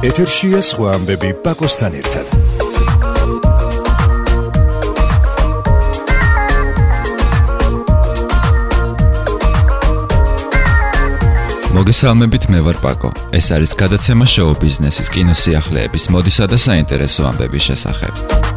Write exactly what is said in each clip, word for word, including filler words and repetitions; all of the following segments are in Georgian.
ეთერშია სხვა ამბები პაკოსთან ერთად. მოგესალმებით, მე ვარ პაკო. ეს არის გადაცემა შოუ ბიზნესის, კინოსიახლეების, მოდისა და საინტერესო ამბების შესახებ.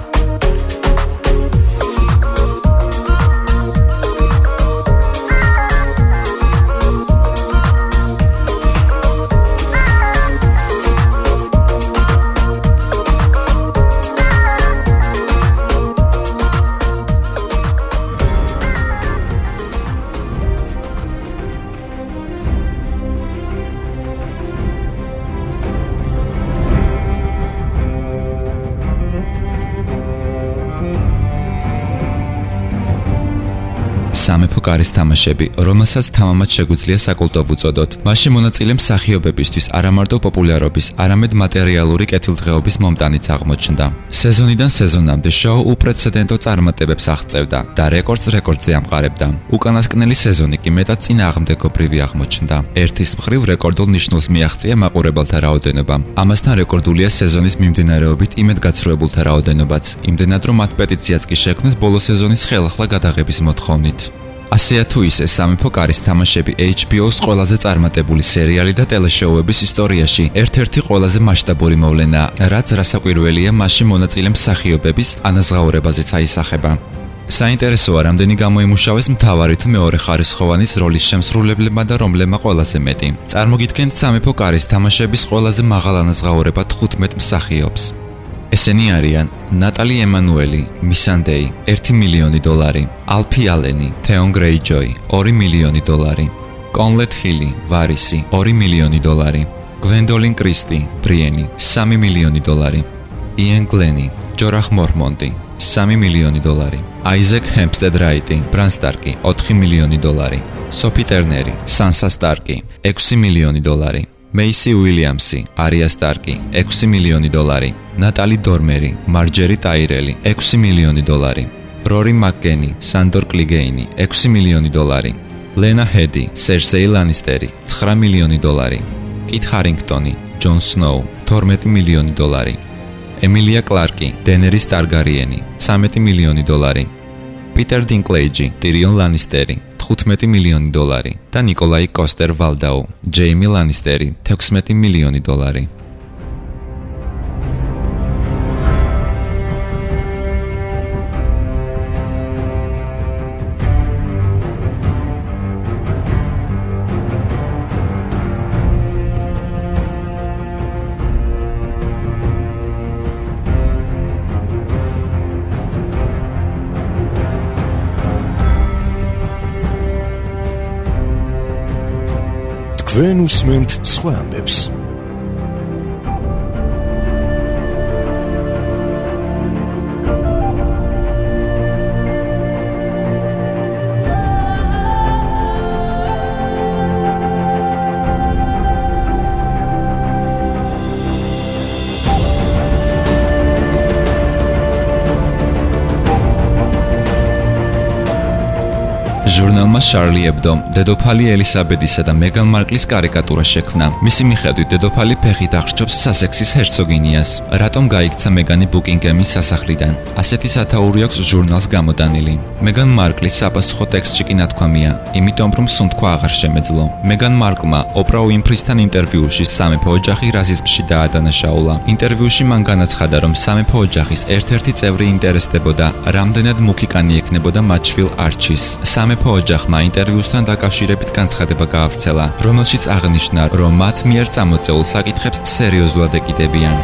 სამეფო კარის თამაშები, რომელსაც თამამად შეგვიძლია საკულტო ვუწოდოთ. მასში მონაწილე მსახიობებისთვის არამარტო პოპულარობის, არამედ მატერიალური კეთილდღეობის მომტანიც აღმოჩნდა. სეზონიდან სეზონამდე შოუ უპრეცედენტო წარმატებებს აღწევდა და რეკორდს რეკორდზე ამყარებდა. უკანასკნელი სეზონი კი მეტად წინააღმდეგობრივი აღმოჩნდა. ერთის მხრივ რეკორდულ ნიშნულს მიაღწია მაყურებელთა რაოდენობამ. ამასთან რეკორდულია სეზონის მიმდინარეობით იმედგაცრუებულთა რაოდენობაც, იმდენად რომ მათ პეტიციაც კი შექმნეს ბოლო სეზონის ხელახლა გადაღების მოთხოვნით. ასეა თუ ისე, სამეფო კარის თამაშები ეიჩ ბი ოუს ყველაზე წარმატებული სერიალი და ტელეშოუების ისტორიაში ერთ-ერთი ყველაზე მასშტაბური მოვლენაა, რაც რასაკვირველია მასში მონაწილე მსახიობების ანაზღაურებაზეც აისახება. საინტერესოა, რამდენი გამოიმუშავეს მთავარი თუ მეორეხარისხოვანის როლის შემსრულებლებმა და რომლებმა ყველაზე მეტი. წარმოგიდგენთ სამეფო კარის თამაშების ყველაზე მაღალ ანაზღაურება თხუთმეტ მსახიობს. ესენი არიან ნატალი ემანუელი, მისანდეი, ერთი მილიონი დოლარი, ალფი ალენი, თეონ გრეიჯოი, ორი მილიონი დოლარი, კონლეთ ჰილი, ვარისი, ორი მილიონი დოლარი, გვენდოლინ კრისტი, ბრიენი, სამი მილიონი დოლარი, იენ გლენი, ჯორახ მორმონტი, სამი მილიონი დოლარი, აიზეკ ჰემპსტედ რაიტი, ბრან სტარკი, ოთხი მილიონი დოლარი, სოფი ტერნერი, სანსა სტარკი, ექვსი მილიონი დოლარი, მეისი უილიამსი, არია სტარკი, ექვსი მილიონი დოლარი, ნატალი დორმერი, მარჯერი ტაირელი, ექვსი მილიონი დოლარი, რორი მაკკენი, სანდორ კლიგეინი, ექვსი მილიონი დოლარი, ლენა ჰედი, სერსეი ლანისტერი, ცხრა მილიონი დოლარი, კით ჰარინგტონი, ჯონ სნოუ, თორმეტი მილიონი დოლარი, ემილია კლარკი, დენერის ტარგარიენი, ცამეტი მილიონი დოლარი, პიტერ დინკლეიჯი, ტირიონ ლანისტერი, თხუთმეტი მილიონი დოლარი და ნიკოლაი კოსტერ ვალდაუ, ჯეიმი ლანისტერი, თექვსმეტი მილიონი დოლარი. თქვენ უსმენთ სხვა ამბებს. ჟურნალმა შარლი ებდომ დედოფალი ელისაბედისა და მეგან მარკლის კარიკატურა შექმნა. მისი მიხედვით დედოფალი ფეხით აღრჩობს სასექსის ჰერცოგინიას. რატომ გაიქცა მეგანი ბუკინგემის სასახლიდან? ასეთი სათაური აქვს ჟურნალს გამოდანილი. მეგან მარკლის საპასუხო ტექსტში კი ნათქვამია, იმიტომ რომ სუნთქვა აღარ შემეძლო. მეგან მარკლმა ოპრა უინფრისთან ინტერვიუში სამეფო ოჯახი რაზიზმში დაადანაშაულა. ინტერვიუში მან განაცხადა, რომ სამეფო ოჯახის ერთ-ერთი წევრი ინტერესდებოდა, რამდენად მუქიკანი ექნებოდა მათ შვილ არჩის. სამეფო ოჯახმა ინტერვიუსთან დაკავშირებით განცხადება გაავრცელა, რომელშიც აღნიშნა, რომ მათ მიერ წამოწეულ საკითხებს სერიოზულად ეკიდებიან.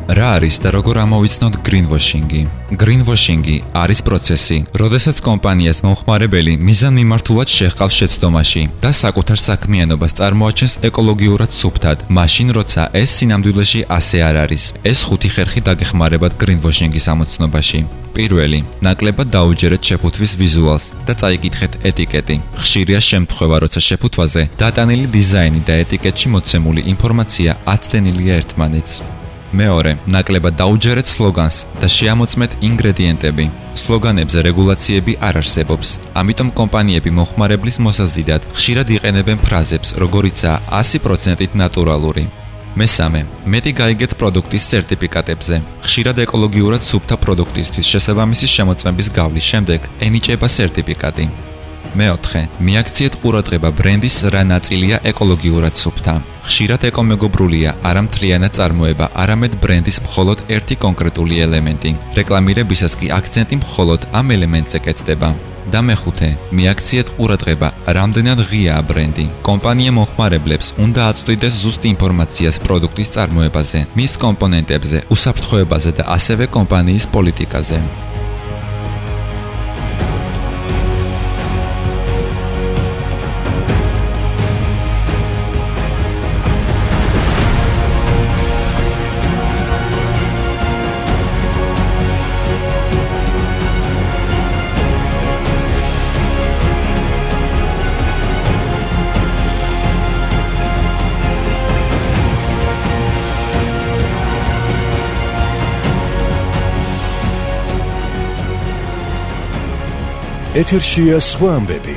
რა არის და როგორ ამოვიცნოთ greenwashing-ი? Greenwashing-ი არის პროცესი, როდესაც კომპანიას მომხმარებელი მიზანმიმართულად შეჰყავს შეცდომაში და საკუთარ საქმიანობას წარმოაჩენს ეკოლოგიურად სუფთად, მაშინ როცა ეს სინამდვილეში ასე არ არის. ეს ხუთი ხერხი დაგეხმარებათ greenwashing-ის ამოცნობაში. პირველი, ნაკლებად დაუჯერეთ შეფუთვის ვიზუალს და წაიკითხეთ ეტიკეტი. ხშირია შემთხვევა, როცა შეფუთვაზე დატანილი დიზაინი და ეტიკეტში მოცემული ინფორმაცია აცდენილია ერთმანეთს. მეორე, ნაკლებად დაუჯერეთ სლოგანს და შეამოწმეთ ინგრედიენტები. სლოგანებზე რეგულაციები არ არსებობს, ამიტომ კომპანიები მომხმარებლის მოსაზიდად ხშირად იყენებენ ფრაზებს, როგორიცაა ასი პროცენტით ნატურალური. მესამე, მეტი გაიგეთ პროდუქტის სერტიფიკატებზე. ხშირად ეკოლოგიურად სუფთა პროდუქტისთვის შესაბამისი შემოწმების გავლის შემდეგ ენიჭება სერტიფიკატი. მეოთხე, მიაქციეთ ყურადღება ბრენდის რა ნაწილია ეკოლოგიურად სუფთა. ხშირად ეკომეგობრულია არა მთლიანად წარმოება, არამედ ბრენდის მხოლოდ ერთი კონკრეტული ელემენტი. რეკლამირებისას კი აქცენტი მხოლოდ ამ ელემენტზე კეთდება. და მეხუთე, მიაქციეთ ყურადღება, რამდენად ღიაა ბრენდი. კომპანია მომხმარებლებს უნდა აწვდიდეს ზუსტ ინფორმაციას პროდუქტის წარმოებაზე, მის კომპონენტებზე, უსაფრთხოებაზე და ასევე კომპანიის პოლიტიკაზე. ეთერშია სხვა ამბები.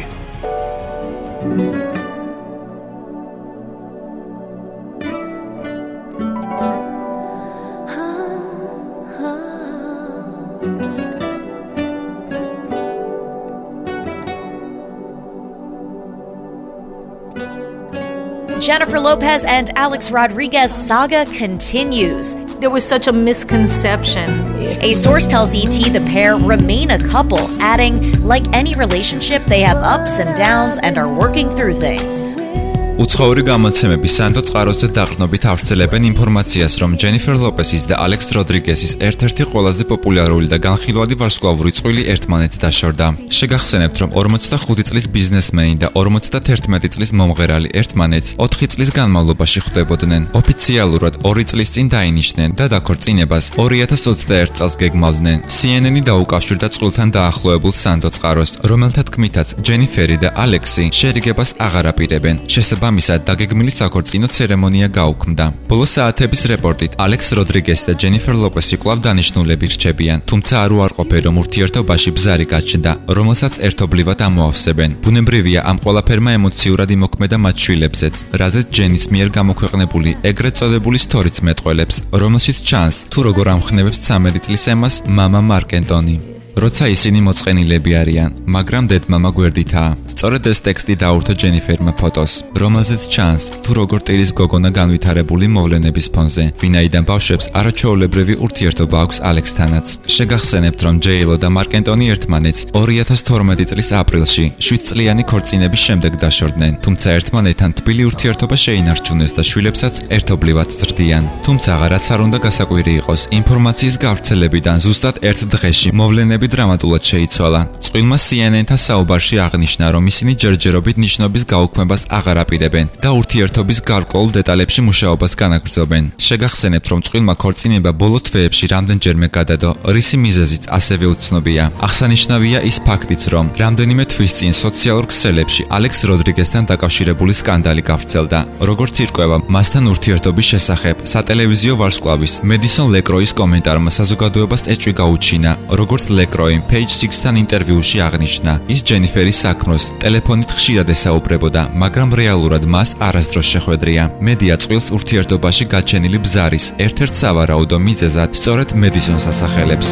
Jennifer Lopez and Alex Rodriguez saga continues. There was such a misconception. A source tells E T the pair remain a couple, adding, like any relationship, they have ups and downs and are working through things. უცხოური გამოცემები სანდო წყაროზე დაყრდნობით ავრცელებენ ინფორმაციას, რომ ჯენიფერ ლოპესის და ალექს როდრიგესის ერთ-ერთი ყველაზე პოპულარული და განხილვადი ვარსკვლავური წყვილი ერთმანეთს დაშორდა. შეგახსენებთ, რომ ორმოცდახუთი წლის ბიზნესმენი და ორმოცდათერთმეტი წლის მომღერალი ერთმანეთს ოთხი წლის განმავლობაში ხვდებოდნენ. ოფიციალურად ორი წლის წინ დაინიშნენ და დაქორწინებას ორი ათას ოცდაერთ წელს გეგმავდნენ. C N N-ი დაუკავშირდა წყვილთან დაახლოებულ სანდო წყაროს, რომელთა თქმითაც ჯენიფერი და ალექსი შერიგებას აღარ აპირებენ. ამისად დაგეგმილი საქორწინო ცერემონია გაუქმდა. ბოლო საათების რეპორტით ალექს როდრიგესი და ჯენიფერ ლოპესი კვლავ დანიშნულები რჩებიან, თუმცა არ უარყოფენ, რომ ურთიერთობაში ბზარი გაჩნდა, რომელსაც ერთობლივად ამოავსებენ. ბუნებრივია ამ ყველაფერმა ემოციურად იმოქმედა მათ შვილებზეც, რაზეც ჯენის მიერ გამოქვეყნებული ეგრეთ წოდებული სტორიც მეტყველებს, რომელშიც ჩანს, თუ როგორ ამხნევებს ცამეტი წლის ემას მამა მარკ ენტონი. როცა ისინი მოწყენილები არიან, მაგრამ დედმამა გვერდითაა. სწორედ ეს ტექსტი დაურთო ჯენიფერმა ფოტოს, რომელზეც ჩანს, თუ როგორ ტირის გოგონა განვითარებული მოვლენების ფონზე, ვინაიდან ბავშვებს არაჩვეულებრივი ურთიერთობა აქვს ალექსთანაც. შეგახსენებთ, რომ ჯეილო და მარკ ენტონი ერთმანეთს ორი ათას თორმეტი წლის აპრილში შვიდ წლიანი ქორწინების შემდეგ დაშორდნენ, თუმცა ერთმანეთთან თბილი ურთიერთობა შეინარჩუნეს და შვილებსაც ერთობლივად ზრდიან. თუმცა რაც არ უნდა გასაკვირი იყოს, ინფორმაციის გავრცელებიდან ზუსტად ერთ დღეში მოვლენები დრამატულად შეიცვალა. წყვილმა C N N-თან საუბარში აღნიშნა, რომ ისინი ჯერჯერობით ნიშნობის გაუქმებას აღარ აპირებენ და ურთიერთობის გარკვეულ დეტალებში მუშაობას განაგრძობენ. შეგახსენებთ, რომ წყვილმა ქორწინება ბოლო თვეებში რამდენჯერმე გადადო, რისი მიზეზიც ასევე უცნობია. აღსანიშნავია ის ფაქტიც, რომ რამდენიმე თვის წინ სოციალურ ქსელებში ალექს როდრიგესთან დაკავშირებული სკანდალი გავრცელდა. როგორც ირკვევა, მასთან ურთიერთობის შესახებ სატელევიზიო ვარსკვლავის მედისონ ლეკროის კომენტარმა საზოგადოებას ეჭვი გაუჩინა, როგორც ლეკროიმ Page Six-თან ინტერვიუში აღნიშნა, ის ჯენიფერის საქმროს ტელეფონით ხშირად ესაუბრებოდა, მაგრამ რეალურად მას არასდროს შეხვედრია. მედია წყვილს ურთიერთობაში გაჩენილი ბზარის ერთ-ერთ სავარაუდო მიზეზად სწორედ მედისონს ასახელებს.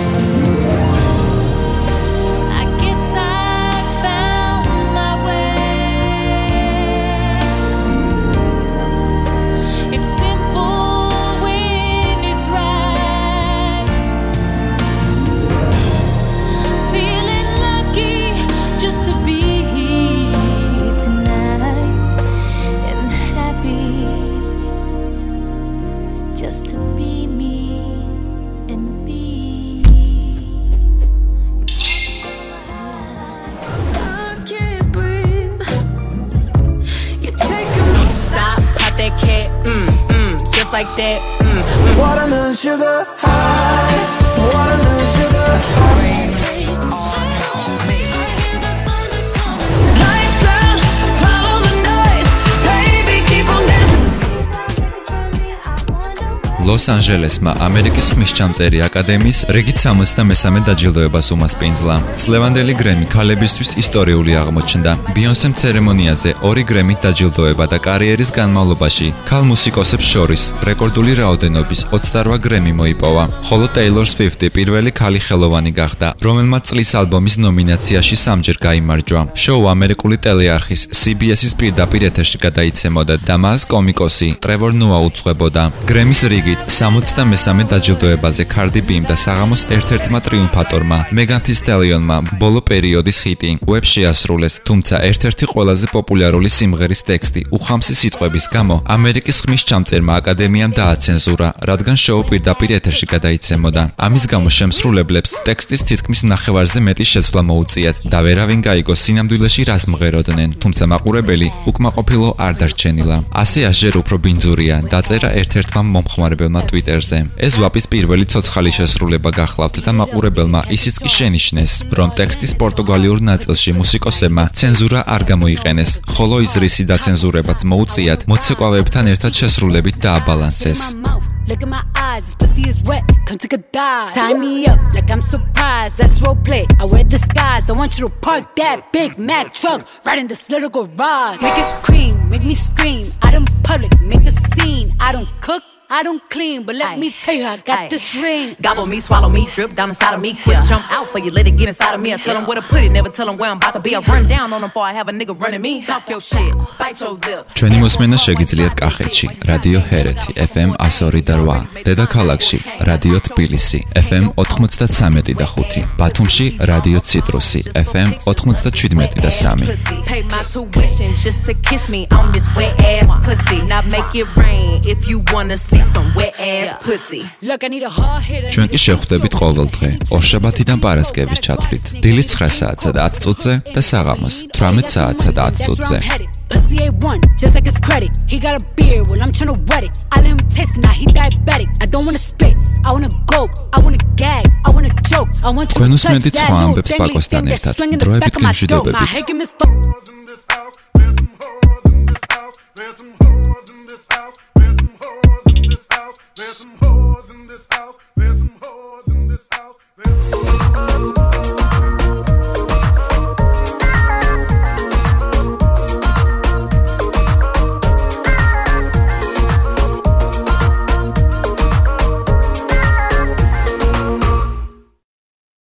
Just to be me. like that. Mm. Watermelon sugar high, watermelon sugar high. ლოს-ანჯელესმა ამერიკის ხმისჩამწერი აკადემიის რიგით სამოცდამესამე დაჯილდოებას უმასპინძლა. წლევანდელი გრემი ქალებისთვის ისტორიული აღმოჩნდა. ბიონსემ ცერემონიაზე ორი გრემით დაჯილდოება და კარიერის განმავლობაში ქალ მუსიკოსებს შორის რეკორდული რაოდენობის ოცდაოთხ გრემი მოიპოვა. ხოლო ტეილორ სვიფტი პირველი ქალი ხელოვანი გახდა, რომელმაც წლის ალბომის ნომინაციაში სამჯერ გაიმარჯვა. შოუ ამერიკული ტელეარხის სი ბი ეს-ის პირდაპირ ეთერში გადაიცემოდა და მას კომიკოსი ტრევორ ნოა უძღვებოდა. გრემის რიგი სამოცდამესამე დაჯილდოებაზე კარდი ბიმ და საღამოს ერთ-ერთმა ტრიუმფატორმა მეგან თი სტელიონმა ბოლო პერიოდის ჰიტი უებს შეასრულეს, თუმცა ერთ-ერთი ყველაზე პოპულარული სიმღერის ტექსტი უხამსი სიტყვების გამო ამერიკის ხმისჩამწერმა აკადემიამ დააცენზურა, რადგან შოუ პირდაპირ ეთერში გადაიცემოდა. ამის გამო შემსრულებლებს ტექსტის თითქმის ნახევარზე მეტი შეცვლა მოუწიათ და ვერავინ გაიგო სინამდვილეში რას მღეროდნენ, თუმცა მაყურებელი უკმაყოფილო არ დარჩენილა. ასე ასჯერ უფრო ბინძურია დაწერა ერთ-ერთმა მომხმარებელმა Twitterზე. ეს ვაპის პირველი ცოცხალი შესრულება გახლავთ და მაყურებელმა ისიც კი შენიშნეს, რომ ტექსტის პორტუგალიურ ნაწილში მუსიკოსებმა ცენზურა არ გამოიყენეს, ხოლო ის რისი დაცენზურებაც მოუწიათ მოცეკვავეებთან ერთად შესრულებით დააბალანსეს. Look at my eyes, this pussy is wet, come take a dive. Tie me up like I'm surprised, that's role play. I wear disguise, I want you to park that Big Mac truck right in this little garage. Make it cream, make me scream, out in public, make a scene. I don't cook, I don't clean, but let Aye. me tell you I got Aye. this ring. Gobble me, swallow me, drip down inside of me. Quick yeah. jump out for you, let it get inside of me. I tell them where to put it, never tell them where I'm about to be. I run down on them before I have a nigga running me. Talk your shit, bite your lip. ჩვენი მოსმენა შეგიძლიათ კახეთში, რადიო ჰერეთი, ეფ ემ one oh three და eight, დედაქალაქში, რადიო თბილისი, ეფ ემ ninety-three და five, ბათუმში, რადიო ციტრუსი, ეფ ემ ninety-seven და three. Pay my tuition just to kiss me on this wet ass pussy. Now make it rain if you wanna see some wet ass pussy. Look, I need a hard hitter. ჩვენ კი შევხვდებით ყოველ დღე, ორშაბათიდან პარასკევის ჩათვლით. დილის nine საათსა და ten წუთზე და საღამოს eighteen საათსა და ten წუთზე. Pussy A one, just like his credit. He got a beard, well I'm tryna wet it. I let him taste it, now he diabetic. I don't wanna spit, I wanna go, I wanna gag, I wanna choke, I want you to touch that new dangly thing that's swinging in the back of my throat. My head give me